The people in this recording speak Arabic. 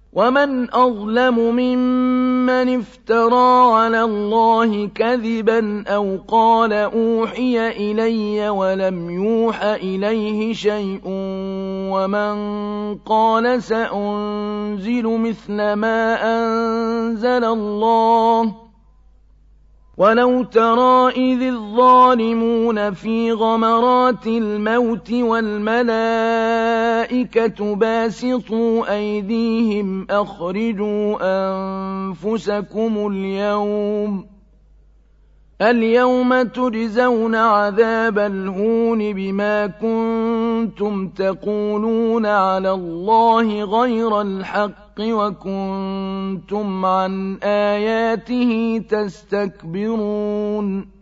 ومن أظلم ممن افترى على الله كذبا أو قال أوحي إلي ولم يوح إليه شيء ومن قال سأنزل مثل ما أنزل الله ولو ترى إذ الظالمون في غمرات الموت والملائكة باسطوا أيديهم أخرجوا أنفسكم اليوم تجزون عذاب الهون بما كنتم تقولون على الله غير الحق وكنتم عن آياته تستكبرون